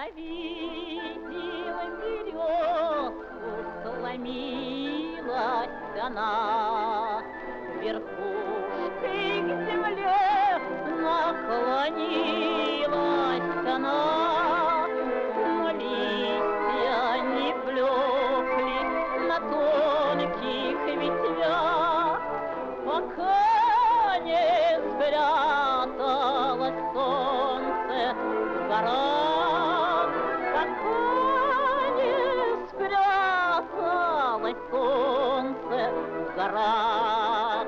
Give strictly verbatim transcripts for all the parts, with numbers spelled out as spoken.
Завидела березку, сломилась она, верхушкой к земле наклонилась она, но листья не блекли на тонких ветвях, пока не спряталось солнце в горах, пока не спряталось солнце в горах.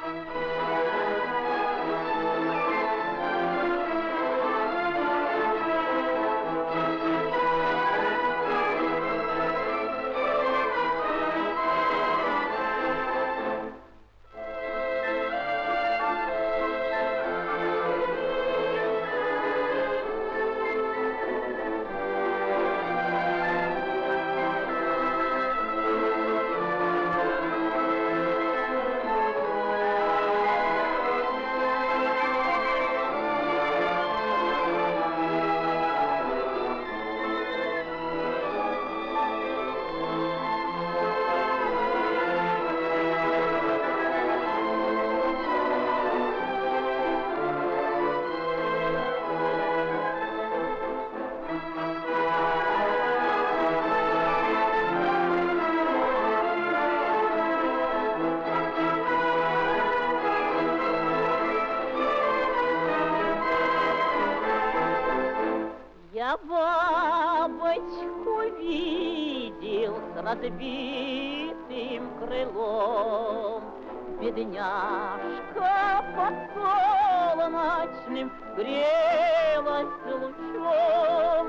Я бабочку видел с разбитым крылом, бедняжка под солнечным грелась лучом,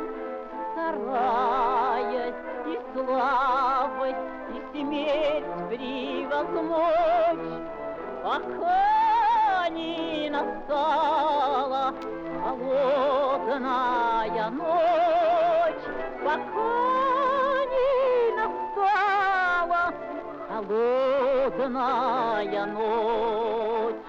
стараясь и слабость, и смерть превозмочь, пока не настала холодная ночь, пока не настала холодная ночь.